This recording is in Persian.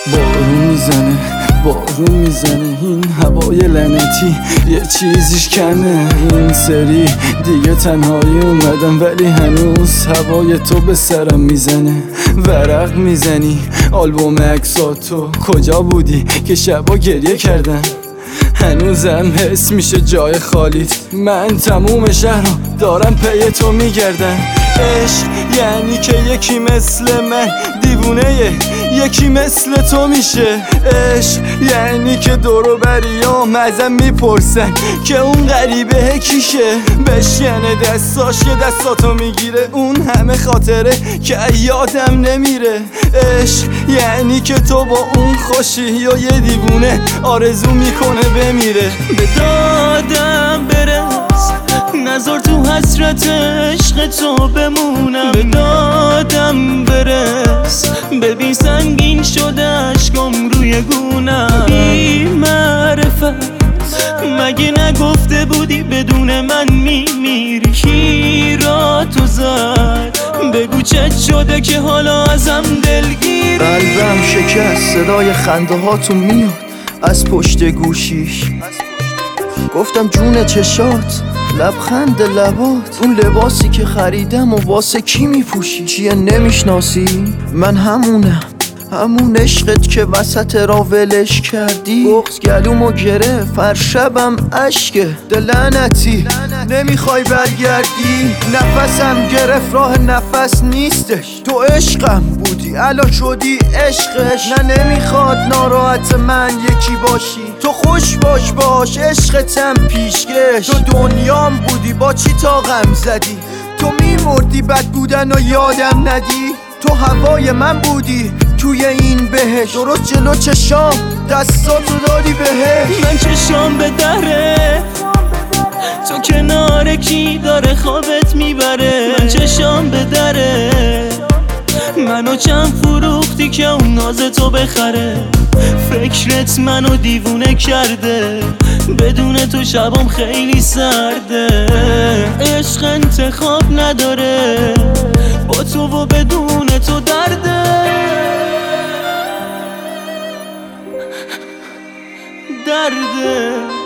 بارون میزنه این هوای لعنتی یه چیزیش کمه. این سری دیگه تنهایی اومدم ولی هنوز هوای تو به سرم میزنه. ورق میزنی آلبوم عکساتو کجا بودی که شبا گریه کردن؟ هنوزم حس میشه جای خالیت. من تموم شهر رو دارم پی تو میگردم. عشق یعنی که یکی مثل من دیوونه یکی مثل تو میشه. عشق یعنی که دورو بریام ازم میپرسن که اون غریبه کیشه. بشکنه دستاش که دستاتو میگیره اون همه خاطره که یادم نمیره. عشق یعنی که تو با اون خوشی یا یه دیوونه آرزو میکنه بمیره. به دادم برس نذار تو حسرت عشق تو بمونم. به دادم برس ببین سنگین شده اشکم روی گونم. بی معرفت مگه نگفته بودی بدون من میمیری؟ کی را تو زد بگو چت شده که حالا ازم دلگیری؟ قلبم شکست صدای خنده هاتون میاد از پشت گوشیش. گفتم جون چشات لبخند لبات اون لباسی که خریدم و واسه کی میپوشی؟ چیه نمیشناسی؟ من همون عشقت که وسط را ولش کردی. بغض گلومو گرفت هر شبم اشکه دلعنتی نمیخوای برگردی. نفسم گرفت راه نفس نیستش. تو عشقم بودی الان شدی عشقش. نه نمیخواد ناراحت من یکی باشی. تو خوش باش عشقتم پیشکش. تو دنیام بودی با چی طاقم زدی؟ تو میمردی بد بودن و یادم ندی. تو هوای من بودی توی این بهش. درست جلو چشام دستاتو دادی بهش. من چشام به دره تو کنار کی داره خوابت میبره؟ من چشام به دره منو چند فروختی که اون ناز تو بخره. فکرت منو دیوونه کرده بدون تو شبام خیلی سرده. عشق انتخاب نداره با تو و بدون تو درده.